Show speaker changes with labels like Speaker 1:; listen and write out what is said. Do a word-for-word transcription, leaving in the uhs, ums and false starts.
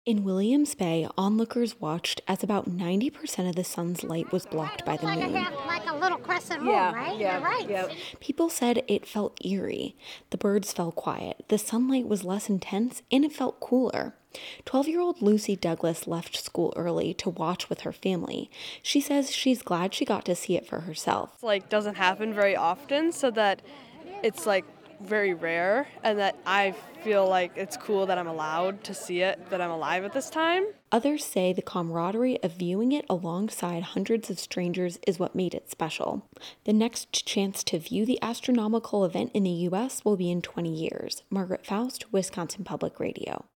Speaker 1: In Williams Bay, onlookers watched as about ninety percent of the sun's light was blocked by
Speaker 2: Looks
Speaker 1: the
Speaker 2: like a
Speaker 1: moon.
Speaker 2: half, like a little crescent moon,
Speaker 3: Yeah,
Speaker 2: right? You're
Speaker 3: yeah,
Speaker 2: right.
Speaker 3: yep.
Speaker 1: People said it felt eerie. The birds felt quiet, the sunlight was less intense, and it felt cooler. twelve year old Lucy Douglas left school early to watch with her family. She says she's glad she got to see it for herself.
Speaker 3: Like doesn't happen very often, so that it's like very rare, and that I feel like it's cool that I'm allowed to see it, that I'm alive at this time.
Speaker 1: Others say the camaraderie of viewing it alongside hundreds of strangers is what made it special. The next chance to view the astronomical event in the U S will be in twenty years. Margaret Faust, Wisconsin Public Radio.